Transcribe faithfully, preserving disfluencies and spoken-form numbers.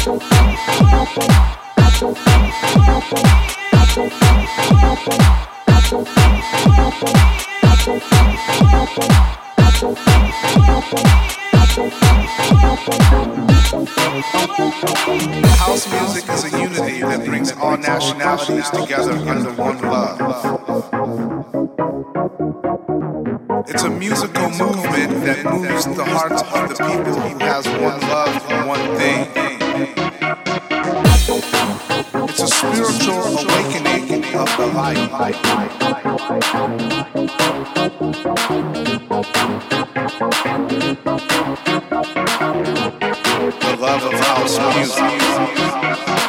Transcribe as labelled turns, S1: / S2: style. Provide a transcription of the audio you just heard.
S1: House music is a unity that brings all nationalities together under one love. It's a musical movement that moves the hearts of the people who has one love and one thing. It's a spiritual awakening of the light. The love of house music.